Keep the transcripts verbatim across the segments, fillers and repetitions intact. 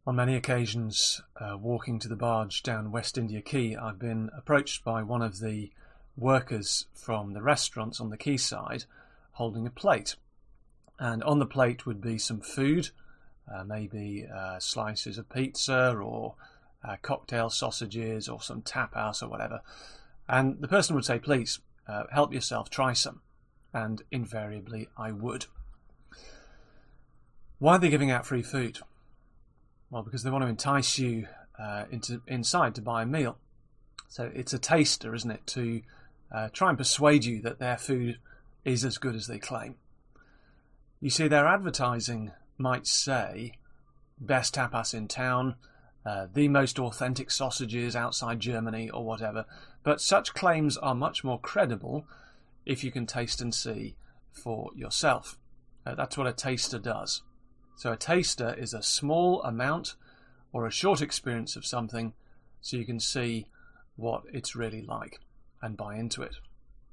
On many occasions, uh, walking to the barge down West India Quay, I've been approached by one of the workers from the restaurants on the quayside holding a plate. And on the plate would be some food, uh, maybe uh, slices of pizza or uh, cocktail sausages or some tapas or whatever. And the person would say, please, uh, help yourself, try some. And invariably I would. Why are they giving out free food? Well, because they want to entice you uh, into inside to buy a meal. So it's a taster, isn't it, to uh, try and persuade you that their food is as good as they claim. You see, their advertising might say, best tapas in town, uh, the most authentic sausages outside Germany or whatever, but such claims are much more credible if you can taste and see for yourself. Uh, that's what a taster does. So a taster is a small amount or a short experience of something so you can see what it's really like and buy into it.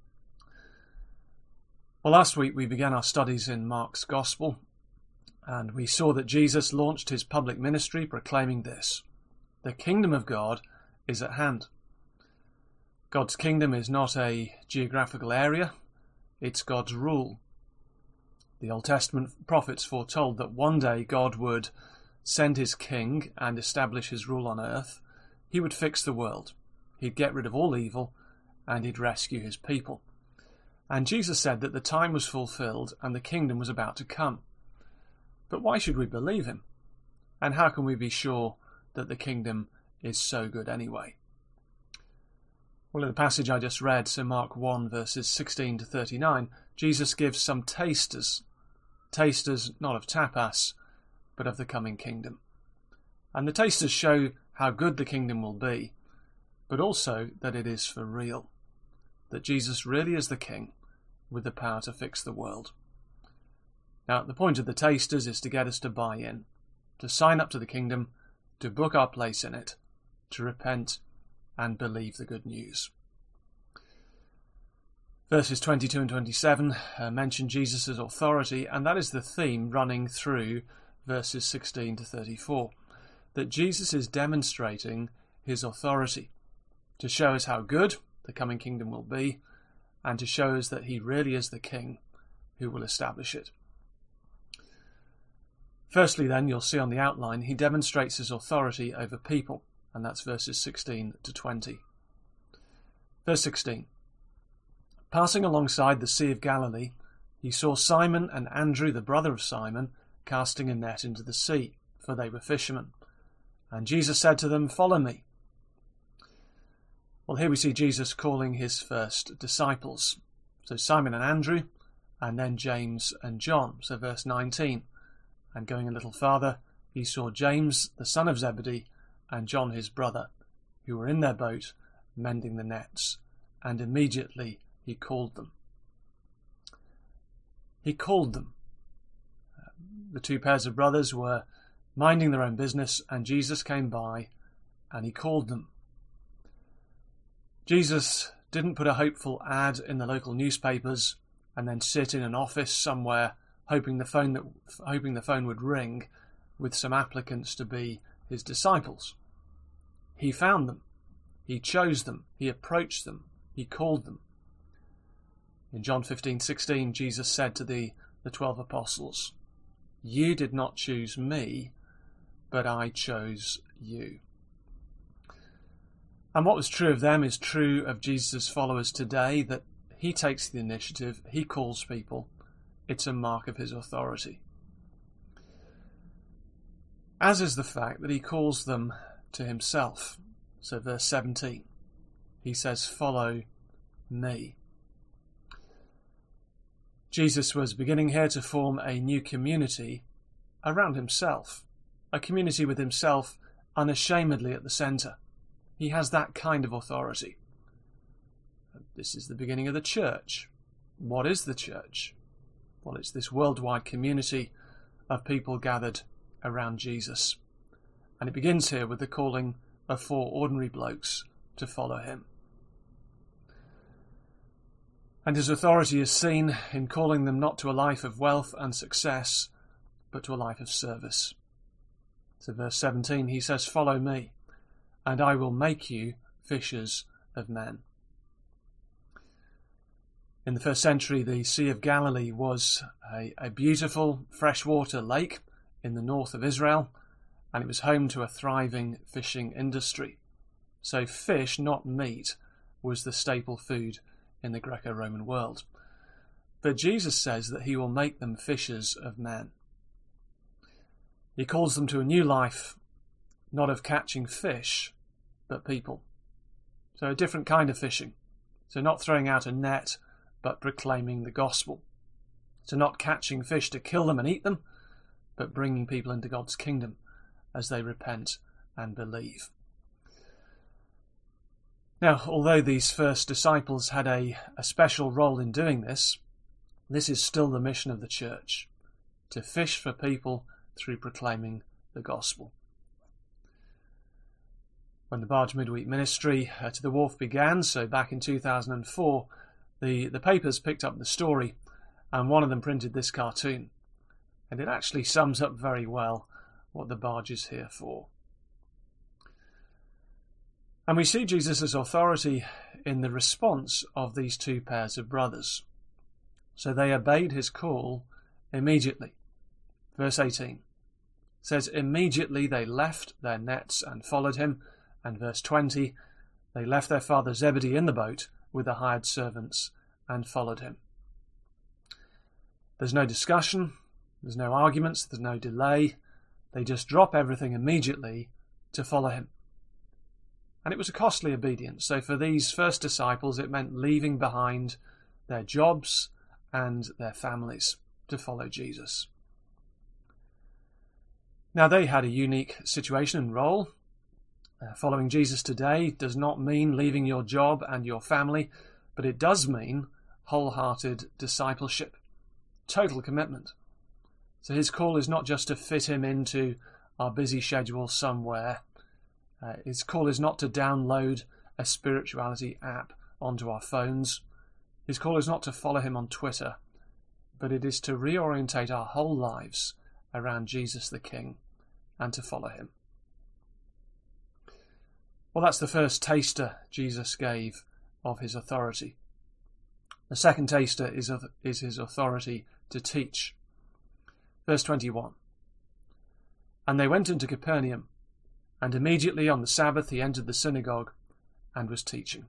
Well, last week we began our studies in Mark's Gospel, and we saw that Jesus launched his public ministry proclaiming this: the kingdom of God is at hand. God's kingdom is not a geographical area, it's God's rule. The Old Testament prophets foretold that one day God would send his king and establish his rule on earth. He would fix the world. He'd get rid of all evil and he'd rescue his people. And Jesus said that the time was fulfilled and the kingdom was about to come. But why should we believe him? And how can we be sure that the kingdom is so good anyway? Well, in the passage I just read, so Mark one, verses sixteen to thirty-nine, Jesus gives some tasters, tasters not of tapas, but of the coming kingdom. And the tasters show how good the kingdom will be, but also that it is for real, that Jesus really is the king with the power to fix the world. Now, the point of the tasters is to get us to buy in, to sign up to the kingdom, to book our place in it, to repent and believe the good news. Verses twenty-two and twenty-seven uh, mention Jesus' authority, and that is the theme running through verses sixteen to thirty-four, that Jesus is demonstrating his authority to show us how good the coming kingdom will be and to show us that he really is the king who will establish it. Firstly, then, you'll see on the outline, he demonstrates his authority over people, and that's verses sixteen to twenty. Verse sixteen. Passing alongside the Sea of Galilee, he saw Simon and Andrew, the brother of Simon, casting a net into the sea, for they were fishermen. And Jesus said to them, "Follow me." Well, here we see Jesus calling his first disciples. So Simon and Andrew, and then James and John. So verse nineteen. And going a little farther, he saw James, the son of Zebedee, and John his brother, who were in their boat, mending the nets. And immediately he called them. He called them. The two pairs of brothers were minding their own business, and Jesus came by, and he called them. Jesus didn't put a hopeful ad in the local newspapers and then sit in an office somewhere hoping the phone that hoping the phone would ring with some applicants to be his disciples. He found them. He chose them. He approached them. He called them. In John fifteen sixteen, Jesus said to the, the twelve apostles, "You did not choose me, but I chose you." And what was true of them is true of Jesus' followers today, that he takes the initiative, he calls people. It's a mark of his authority. As is the fact that he calls them to himself. So verse seventeen, he says, "Follow me." Jesus was beginning here to form a new community around himself, a community with himself unashamedly at the centre. He has that kind of authority. This is the beginning of the church. What is the church? Well, it's this worldwide community of people gathered around Jesus. And it begins here with the calling of four ordinary blokes to follow him. And his authority is seen in calling them not to a life of wealth and success, but to a life of service. So verse seventeen, he says, "Follow me, and I will make you fishers of men." In the first century, the Sea of Galilee was a, a beautiful freshwater lake in the north of Israel, and it was home to a thriving fishing industry. So fish, not meat, was the staple food in the Greco-Roman world. But Jesus says that he will make them fishers of men. He calls them to a new life, not of catching fish, but people. So a different kind of fishing. So not throwing out a net, but proclaiming the gospel. So not catching fish to kill them and eat them, but bringing people into God's kingdom as they repent and believe. Now, although these first disciples had a, a special role in doing this, this is still the mission of the church, to fish for people through proclaiming the gospel. When the Barge Midweek ministry uh, to the Wharf began, so back in two thousand four, the, the papers picked up the story, and one of them printed this cartoon. And it actually sums up very well what the barge is here for. And we see Jesus' authority in the response of these two pairs of brothers. So they obeyed his call immediately. Verse eighteen says, "Immediately they left their nets and followed him." And verse twenty, "They left their father Zebedee in the boat with the hired servants and followed him." There's no discussion, there's no arguments, there's no delay. They just drop everything immediately to follow him. And it was a costly obedience. So for these first disciples, it meant leaving behind their jobs and their families to follow Jesus. Now, they had a unique situation and role. Uh, following Jesus today does not mean leaving your job and your family, but it does mean wholehearted discipleship, total commitment. So his call is not just to fit him into our busy schedule somewhere. Uh, his call is not to download a spirituality app onto our phones. His call is not to follow him on Twitter, but it is to reorientate our whole lives around Jesus the King and to follow him. Well, that's the first taster Jesus gave of his authority. The second taster is, of, is his authority to teach. Verse twenty-one, "And they went into Capernaum, and immediately on the Sabbath he entered the synagogue and was teaching."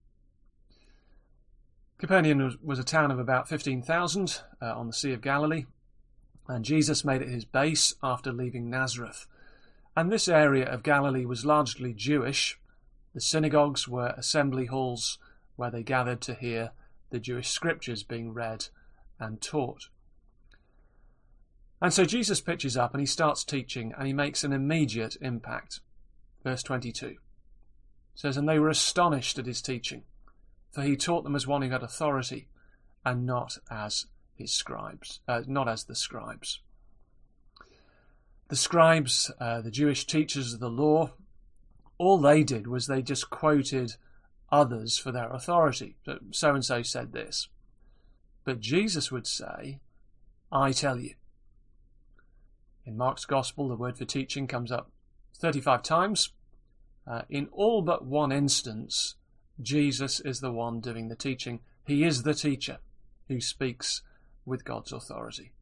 Capernaum was, was a town of about fifteen thousand uh, on the Sea of Galilee, and Jesus made it his base after leaving Nazareth. And this area of Galilee was largely Jewish. The synagogues were assembly halls where they gathered to hear the Jewish scriptures being read and taught. And so Jesus pitches up and he starts teaching, and he makes an immediate impact. Verse twenty-two says, "And they were astonished at his teaching, for he taught them as one who had authority, and not as his scribes, uh, not as the scribes." The scribes, uh, the Jewish teachers of the law, all they did was they just quoted others for their authority. So and so said this. But Jesus would say, "I tell you." In Mark's Gospel, the word for teaching comes up thirty-five times. Uh, in all but one instance, Jesus is the one doing the teaching. He is the teacher who speaks with God's authority.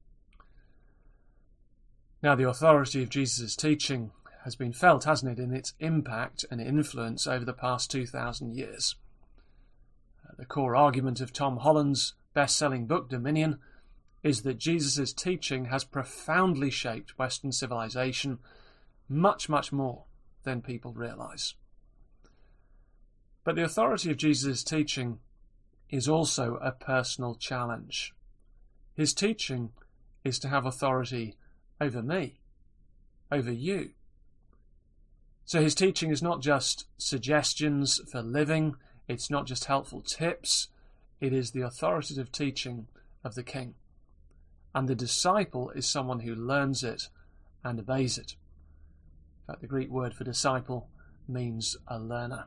Now, the authority of Jesus' teaching has been felt, hasn't it, in its impact and influence over the past two thousand years. Uh, the core argument of Tom Holland's best-selling book, Dominion, is that Jesus' teaching has profoundly shaped Western civilization, much, much more than people realise. But the authority of Jesus' teaching is also a personal challenge. His teaching is to have authority over me, over you. So his teaching is not just suggestions for living, it's not just helpful tips, it is the authoritative teaching of the King. And the disciple is someone who learns it and obeys it. In fact, the Greek word for disciple means a learner.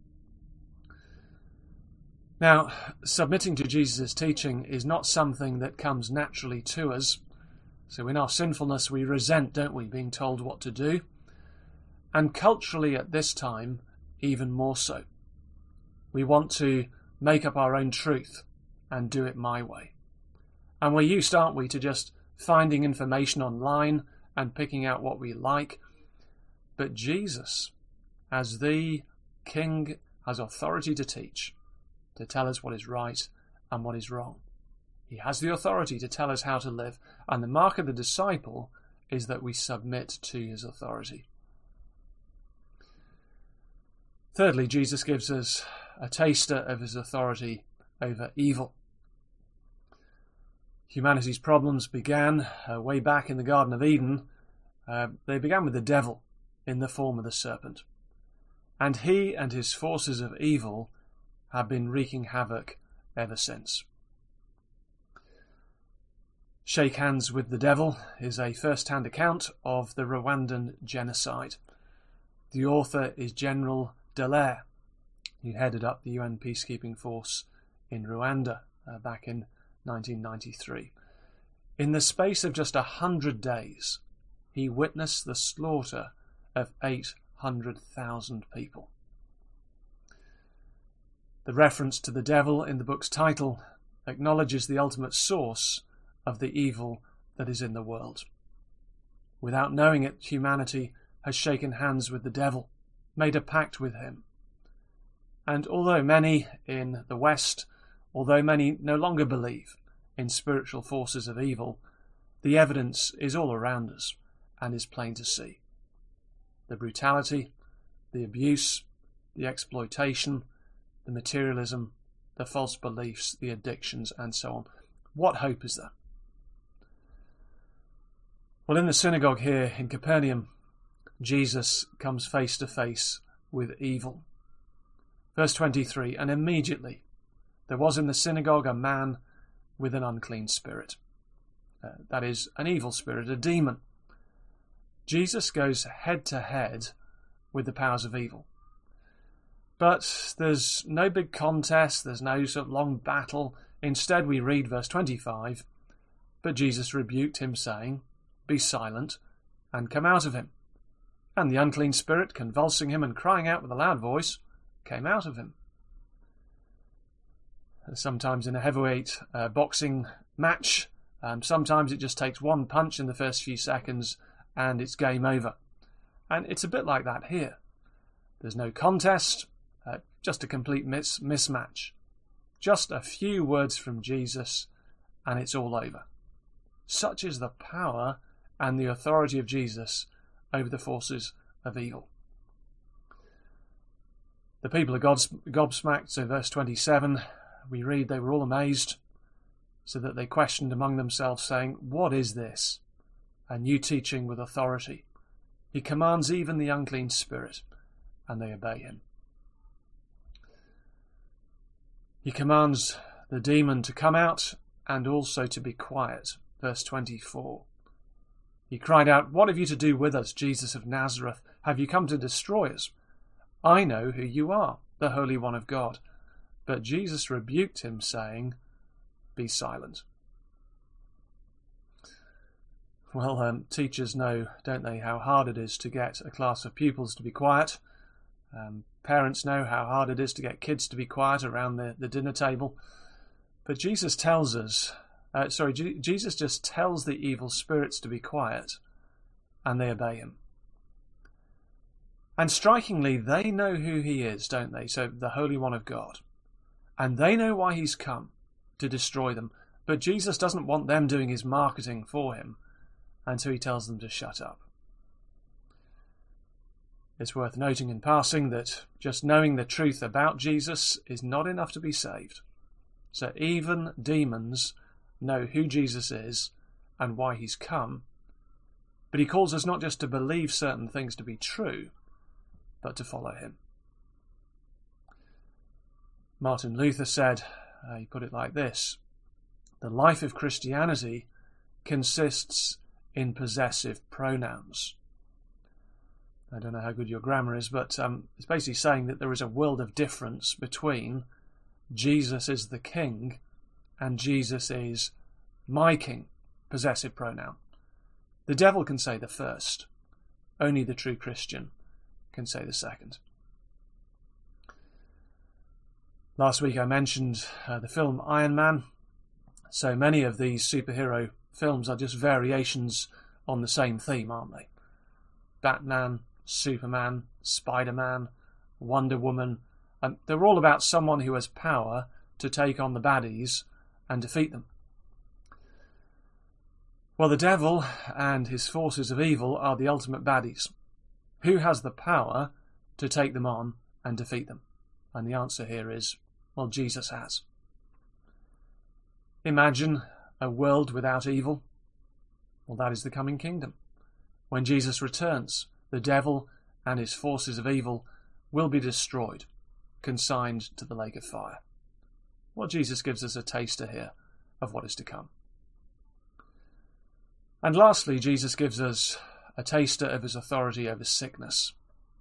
Now, submitting to Jesus' teaching is not something that comes naturally to us. So in our sinfulness we resent, don't we, being told what to do? And culturally at this time, even more so. We want to make up our own truth and do it my way. And we're used, aren't we, to just finding information online and picking out what we like. But Jesus, as the King, has authority to teach, to tell us what is right and what is wrong. He has the authority to tell us how to live, and the mark of the disciple is that we submit to his authority. Thirdly, Jesus gives us a taster of his authority over evil. Humanity's problems began uh, way back in the Garden of Eden. Uh, they began with the devil in the form of the serpent. And he and his forces of evil have been wreaking havoc ever since. Shake Hands with the Devil is a first-hand account of the Rwandan genocide. The author is General Dallaire, who headed up the U N peacekeeping force in Rwanda uh, back in nineteen ninety-three. In the space of just a hundred days, he witnessed the slaughter of eight hundred thousand people. The reference to the devil in the book's title acknowledges the ultimate source of the evil that is in the world. Without knowing it, humanity has shaken hands with the devil, made a pact with him. And although many in the West, although many no longer believe in spiritual forces of evil, the evidence is all around us and is plain to see. The brutality, the abuse, the exploitation, the materialism, the false beliefs, the addictions, and so on. What hope is there? Well, in the synagogue here in Capernaum, Jesus comes face to face with evil. Verse twenty-three, and immediately there was in the synagogue a man with an unclean spirit. Uh, that is, an evil spirit, a demon. Jesus goes head to head with the powers of evil. But there's no big contest, there's no sort of long battle. Instead we read verse twenty-five, but Jesus rebuked him, saying, be silent, and come out of him. And the unclean spirit, convulsing him and crying out with a loud voice, came out of him. Sometimes in a heavyweight uh, boxing match, um, sometimes it just takes one punch in the first few seconds and it's game over. And it's a bit like that here. There's no contest, uh, just a complete mis- mismatch. Just a few words from Jesus and it's all over. Such is the power and the authority of Jesus over the forces of evil. The people are gobsmacked, so verse twenty-seven, we read they were all amazed, so that they questioned among themselves, saying, what is this? A new teaching with authority. He commands even the unclean spirit, and they obey him. He commands the demon to come out and also to be quiet. Verse twenty-four. He cried out, what have you to do with us, Jesus of Nazareth? Have you come to destroy us? I know who you are, the Holy One of God. But Jesus rebuked him, saying, be silent. Well, um, teachers know, don't they, how hard it is to get a class of pupils to be quiet. Um, parents know how hard it is to get kids to be quiet around the, the dinner table. But Jesus tells us, uh, sorry, G- Jesus just tells the evil spirits to be quiet, and they obey him. And strikingly, they know who he is, don't they? So the Holy One of God. And they know why he's come, to destroy them. But Jesus doesn't want them doing his marketing for him, and so he tells them to shut up. It's worth noting in passing that just knowing the truth about Jesus is not enough to be saved. So even demons know who Jesus is and why he's come. But he calls us not just to believe certain things to be true, but to follow him. Martin Luther said, uh, he put it like this, the life of Christianity consists in possessive pronouns. I don't know how good your grammar is, but um, it's basically saying that there is a world of difference between Jesus is the king and Jesus is my king, possessive pronoun. The devil can say the first. Only the true Christian can say the second. Last week I mentioned uh, the film Iron Man. So many of these superhero films are just variations on the same theme, aren't they? Batman, Superman, Spider-Man, Wonder Woman. And they're all about someone who has power to take on the baddies and defeat them. Well, the devil and his forces of evil are the ultimate baddies. Who has the power to take them on and defeat them? And the answer here is, well, Jesus has. Imagine a world without evil. Well, that is the coming kingdom. When Jesus returns, the devil and his forces of evil will be destroyed, consigned to the lake of fire. Well, Jesus gives us a taster here of what is to come. And lastly, Jesus gives us a taster of his authority over sickness.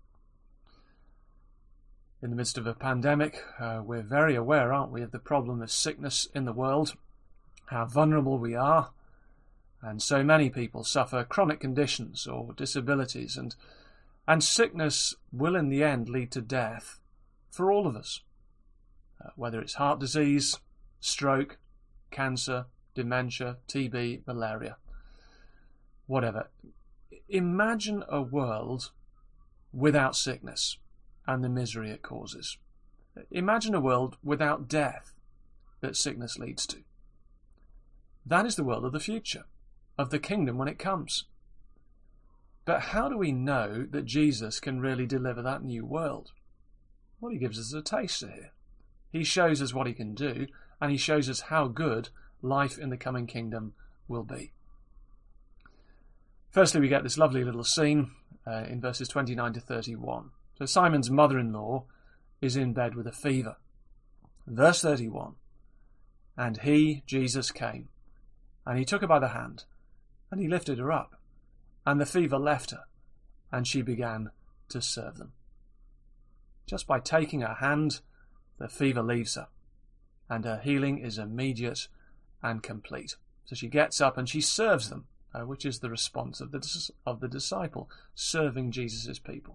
In the midst of a pandemic, uh, we're very aware, aren't we, of the problem of sickness in the world, how vulnerable we are, and so many people suffer chronic conditions or disabilities, and, and sickness will in the end lead to death for all of us, uh, whether it's heart disease, stroke, cancer, dementia, T B, malaria, whatever. Imagine a world without sickness and the misery it causes. Imagine a world without death that sickness leads to. That is the world of the future, of the kingdom when it comes. But how do we know that Jesus can really deliver that new world? Well, he gives us a taster here. He shows us what he can do, and he shows us how good life in the coming kingdom will be. Firstly, we get this lovely little scene uh, in verses twenty-nine to thirty-one. So Simon's mother-in-law is in bed with a fever. Verse thirty-one, and he, Jesus, came, and he took her by the hand, and he lifted her up, and the fever left her, and she began to serve them. Just by taking her hand, the fever leaves her, and her healing is immediate and complete. So she gets up and she serves them, uh, which is the response of the, of the disciple, serving Jesus' people.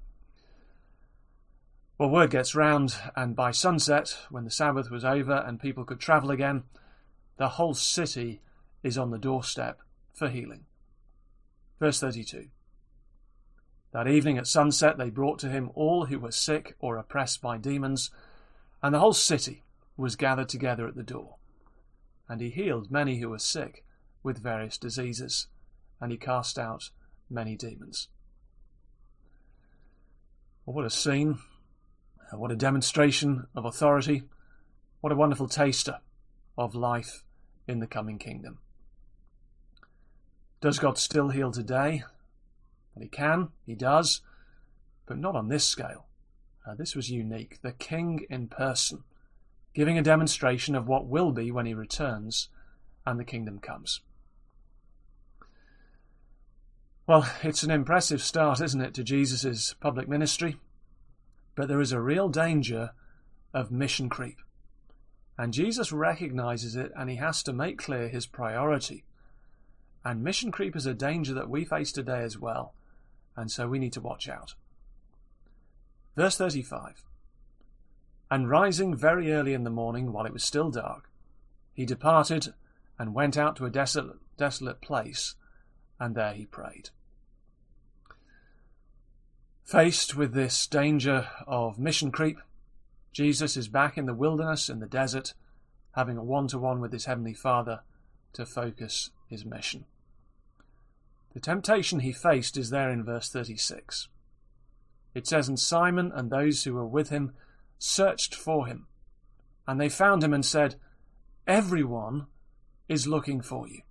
Well, word gets round, and by sunset, when the Sabbath was over and people could travel again, the whole city is on the doorstep for healing. Verse thirty-two. That evening at sunset they brought to him all who were sick or oppressed by demons, and the whole city was gathered together at the door. And he healed many who were sick with various diseases, and he cast out many demons. Well, what a scene. What a demonstration of authority. What a wonderful taster of life in the coming kingdom. Does God still heal today? Well, he can, he does, but not on this scale. Uh, this was unique. The King in person, giving a demonstration of what will be when he returns and the kingdom comes. Well, it's an impressive start, isn't it, to Jesus' public ministry? But there is a real danger of mission creep. And Jesus recognizes it, and he has to make clear his priority. And mission creep is a danger that we face today as well. And so we need to watch out. Verse thirty-five. And rising very early in the morning, while it was still dark, he departed and went out to a desolate, desolate place, and there he prayed. Faced with this danger of mission creep, Jesus is back in the wilderness, in the desert, having a one-to-one with his Heavenly Father to focus his mission. The temptation he faced is there in verse thirty-six. It says, and Simon and those who were with him searched for him, and they found him and said, everyone is looking for you.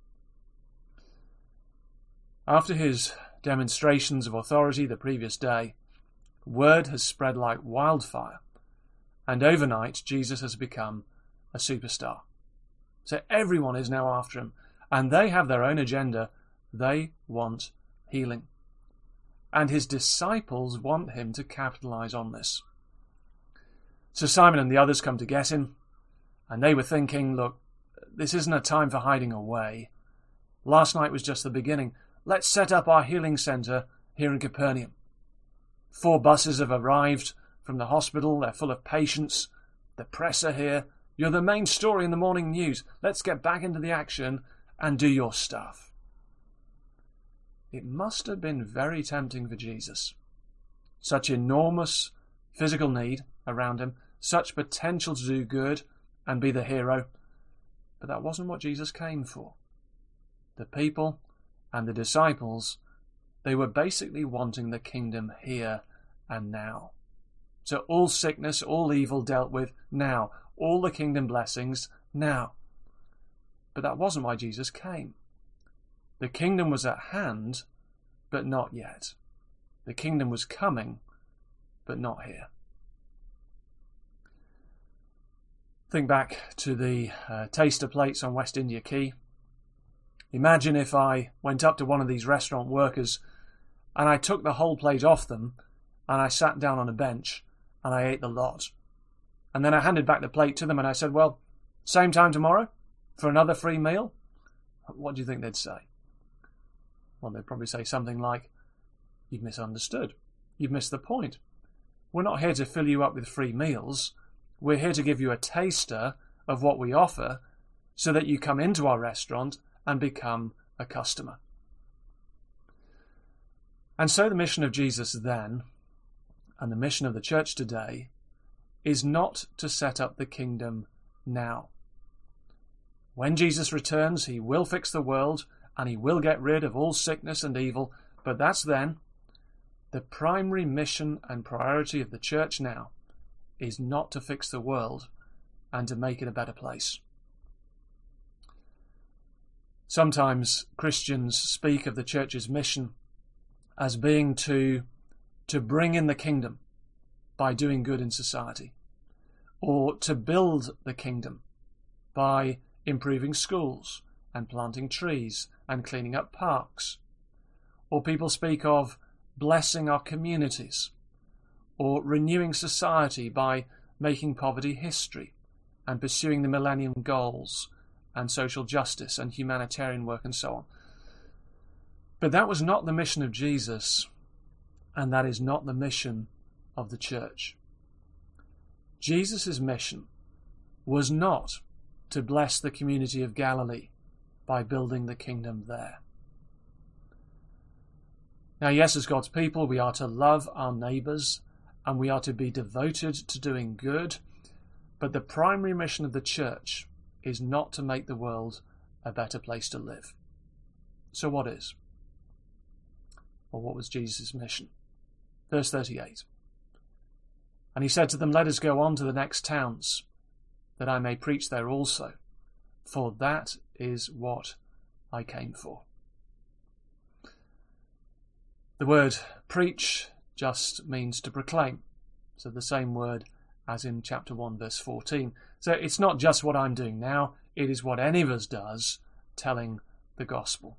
After his demonstrations of authority the previous day, word has spread like wildfire, and overnight Jesus has become a superstar. So everyone is now after him, and they have their own agenda. They want healing. And his disciples want him to capitalize on this. So Simon and the others come to get him, and they were thinking, look, this isn't a time for hiding away. Last night was just the beginning. Let's set up our healing centre here in Capernaum. Four buses have arrived from the hospital. They're full of patients. The press are here. You're the main story in the morning news. Let's get back into the action and do your stuff. It must have been very tempting for Jesus. Such enormous physical need around him, such potential to do good and be the hero. But that wasn't what Jesus came for. The people and the disciples, they were basically wanting the kingdom here and now. So all sickness, all evil dealt with now. All the kingdom blessings now. But that wasn't why Jesus came. The kingdom was at hand, but not yet. The kingdom was coming, but not here. Think back to the uh, taster plates on West India Quay. Imagine if I went up to one of these restaurant workers and I took the whole plate off them and I sat down on a bench and I ate the lot. And then I handed back the plate to them and I said, well, same time tomorrow for another free meal? What do you think they'd say? Well, they'd probably say something like, you've misunderstood. You've missed the point. We're not here to fill you up with free meals. We're here to give you a taster of what we offer so that you come into our restaurant and become a customer. And so the mission of Jesus then, and the mission of the church today, is not to set up the kingdom now. When Jesus returns, he will fix the world and he will get rid of all sickness and evil, but that's then. The primary mission and priority of the church now is not to fix the world and to make it a better place. Sometimes Christians speak of the church's mission as being to, to bring in the kingdom by doing good in society, or to build the kingdom by improving schools and planting trees and cleaning up parks. Or people speak of blessing our communities, or renewing society by making poverty history and pursuing the Millennium Goals and social justice and humanitarian work and so on. But that was not the mission of Jesus, and that is not the mission of the church. Jesus' mission was not to bless the community of Galilee by building the kingdom there. Now, yes, as God's people, we are to love our neighbours and we are to be devoted to doing good, but the primary mission of the church is not to make the world a better place to live. So what is? Well, what was Jesus' mission? Verse thirty-eight. And he said to them, let us go on to the next towns, that I may preach there also, for that is what I came for. The word preach just means to proclaim. So the same word as in chapter one, verse fourteen. So it's not just what I'm doing now, it is what any of us does, telling the gospel.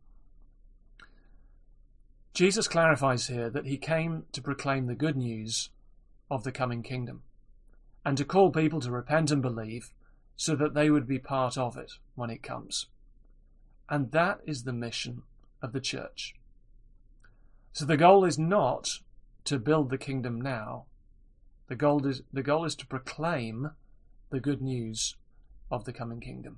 Jesus clarifies here that he came to proclaim the good news of the coming kingdom and to call people to repent and believe so that they would be part of it when it comes. And that is the mission of the church. So the goal is not to build the kingdom now. The goal is, the goal is to proclaim the good news of the coming kingdom.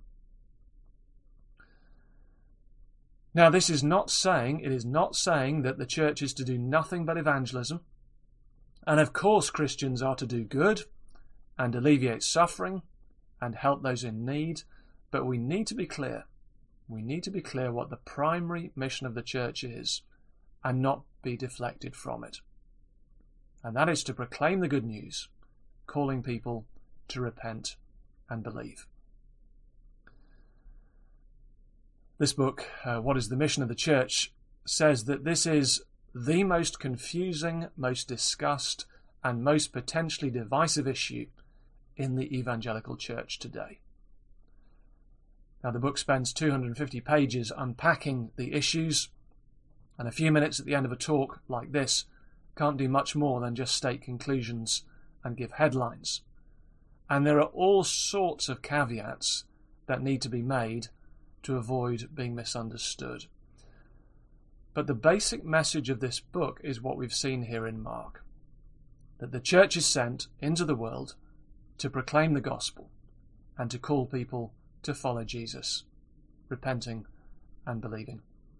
Now, this is not saying, it is not saying that the church is to do nothing but evangelism. And of course, Christians are to do good and alleviate suffering and help those in need. But we need to be clear. We need to be clear what the primary mission of the church is and not be deflected from it. And that is to proclaim the good news, calling people to repent and believe. This book, uh, What is the Mission of the Church, says that this is the most confusing, most discussed, and most potentially divisive issue in the evangelical church today. Now, the book spends two hundred fifty pages unpacking the issues, and a few minutes at the end of a talk like this can't do much more than just state conclusions and give headlines. And there are all sorts of caveats that need to be made to avoid being misunderstood. But the basic message of this book is what we've seen here in Mark, that the church is sent into the world to proclaim the gospel and to call people to follow Jesus, repenting and believing.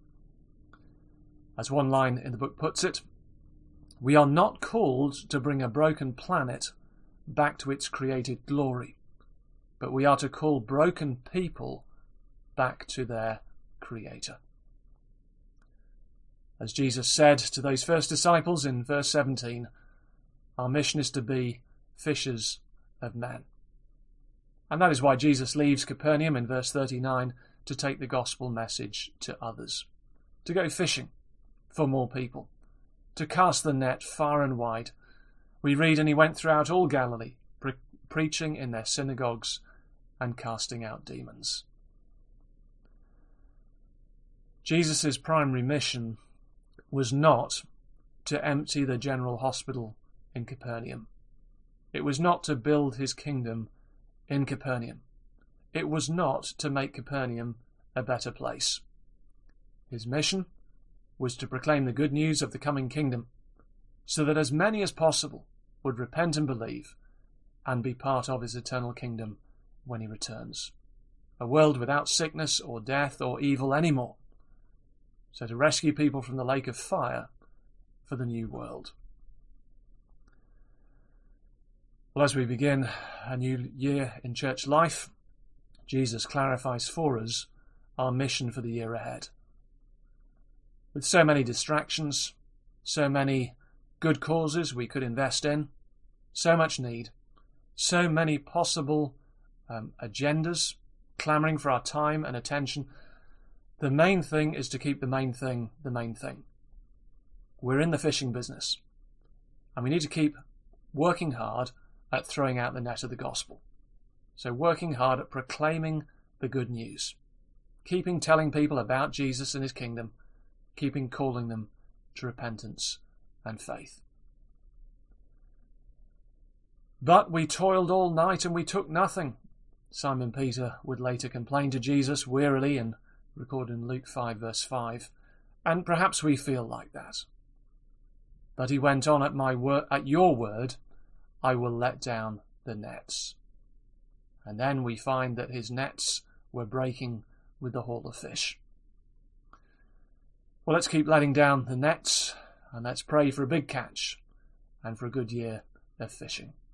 As one line in the book puts it, we are not called to bring a broken planet back to its created glory, but we are to call broken people back to their Creator. As Jesus said to those first disciples in verse seventeen, our mission is to be fishers of men. And that is why Jesus leaves Capernaum in verse thirty-nine to take the gospel message to others, to go fishing for more people, to cast the net far and wide. We read, and he went throughout all Galilee, pre- preaching in their synagogues and casting out demons. Jesus' primary mission was not to empty the general hospital in Capernaum. It was not to build his kingdom in Capernaum. It was not to make Capernaum a better place. His mission was to proclaim the good news of the coming kingdom, so that as many as possible would repent and believe and be part of his eternal kingdom when he returns. A world without sickness or death or evil anymore. So to rescue people from the lake of fire for the new world. Well, as we begin a new year in church life, Jesus clarifies for us our mission for the year ahead. With so many distractions, so many good causes we could invest in, so much need, so many possible um, agendas clamouring for our time and attention, the main thing is to keep the main thing the main thing. We're in the fishing business, and we need to keep working hard at throwing out the net of the gospel. So working hard at proclaiming the good news, keeping telling people about Jesus and his kingdom, keeping calling them to repentance and faith. But we toiled all night and we took nothing, Simon Peter would later complain to Jesus wearily, and recorded in Luke five verse five, and perhaps we feel like that. But he went on, at my word, at your word, I will let down the nets. And then we find that his nets were breaking with the haul of fish. Well, let's keep letting down the nets, and let's pray for a big catch and for a good year of fishing.